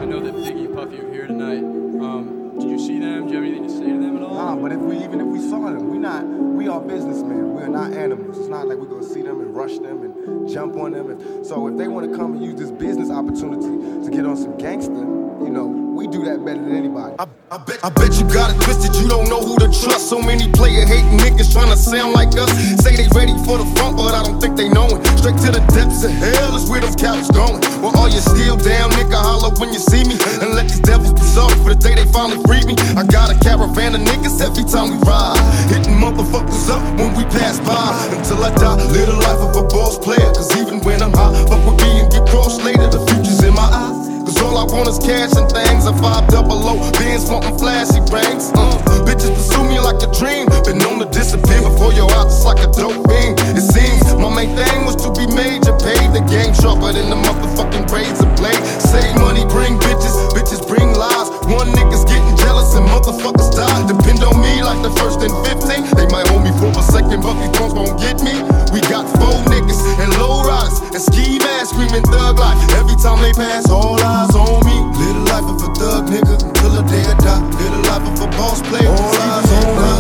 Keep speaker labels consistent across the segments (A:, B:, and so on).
A: know that Biggie and Puffy are here tonight. Did you see them? Do you have anything to say to them at all?
B: Nah, but even if we saw them, we are businessmen. We're not animals. It's not like we're gonna see them and rush them and jump on them. So if they want to come and use this business opportunity to get on some gangster, you know, we do that better than anybody.
C: I bet you got it twisted, you don't know who to trust. So many player hating niggas trying to sound like us. Say they ready for the front, but I don't think they know it. Straight to the depths of hell is where those cowards going. Well, all you still down, nigga, holler when you see me. And let these devils be sorry for the day they finally free me. I got a caravan of niggas every time we ride, hitting motherfuckers up when we pass by. Until I die, live the life of a boss player. Cause even when I'm high, fuck with me and get crossed later. The future's in my eyes. Cause all I want is cash and things. A 500 Benz wanting flashy rings. Bitches pursue me like a dream. Been known to disappear before your eyes, it's like a dope beam. It seems my main thing was to be major. Paid the game sharper than the motherfucking razor blade. Save money, bring bitches, bitches bring lies. One nigga's getting jealous and motherfuckers die. Depend on me like the first and 15. They might hold me for a second, but these drones won't get me. We got 4 niggas and low riders and ski masks screaming thug life. Every time they pass, all eyes on me. Live the life of a thug nigga until the day I die. Live the life of a boss player. All eyes on me.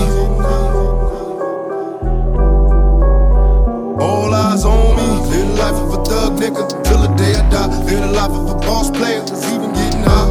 C: All eyes on me. Live the life of a thug nigga until the day I die. Live the life of a boss player. It's even getting high.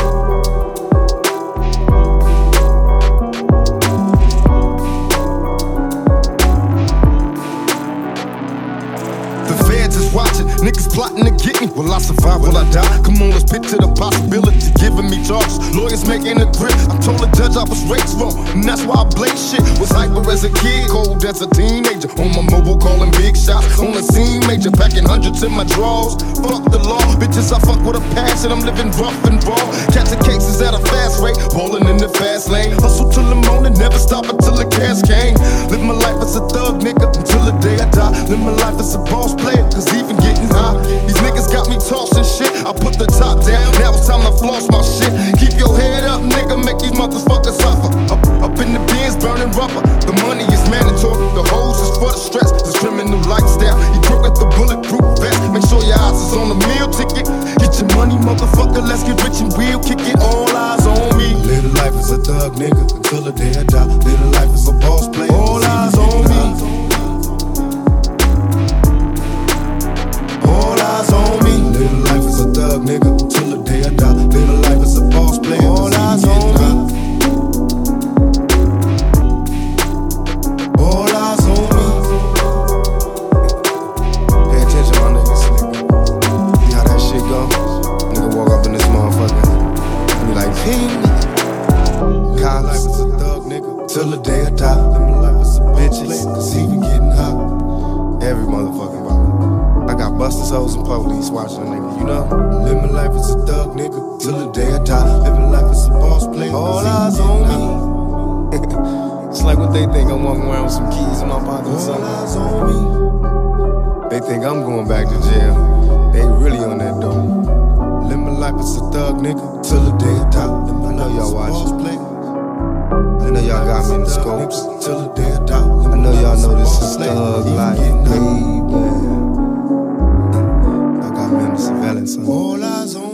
C: Watching, niggas plotting to get me. Will I survive? Will I die? Come on, let's picture the possibility. Giving me charges, lawyers making a grip. I told the judge I was raised wrong, and that's why I blaze shit. Was hyper as a kid, cold as a teenager. On my mobile calling big shots, on the scene major. Packing hundreds in my drawers. Fuck the law, bitches I fuck with a passion. I'm living rough and raw. Catching cases at a fast rate, balling in the fast lane. Hustle till the morning, never stop until the cash came. Live my life as a thug nigga until the day I die. Live my life as a boss player, cause even getting high. These niggas got me tossing shit. I put the top down, now it's time to floss my shit. Keep your head up, nigga, make these motherfuckers suffer. Up in the bins, burning rubber. The money is mandatory, the hoes is for the stress. This criminal lifestyle, you broke at the bulletproof vest. Make sure your eyes is on the meal ticket. Get your money, motherfucker, let's get rich and we'll kick it. All eyes on me. Live the life as a thug nigga until the day I die. Live the life as a boss player. All eyes on me. On me. Live a life as a thug nigga till the day I die. Live a life as a boss player. All eyes on me. All eyes on me. Pay attention, my niggas. See how that shit go? Nigga walk up in this motherfucker and be like, hey, live life as a thug nigga till the day I die. Live my life as a bitches, cause he be getting hot. Every motherfucking body. I got busters, hoes, and police watching a nigga, you know? Live my life as a thug nigga till the day I die. Live my life as a boss player. All eyes on me. It's like what they think, I'm walking around with some keys in my pocket or something. All eyes on me. They think I'm going back to jail. They really on that dope. Live my life as a thug nigga till the day I die. I know y'all watching. I know y'all got me in the scopes till the day I die. I know y'all know this is thug life, baby. Surveillance. All eyes on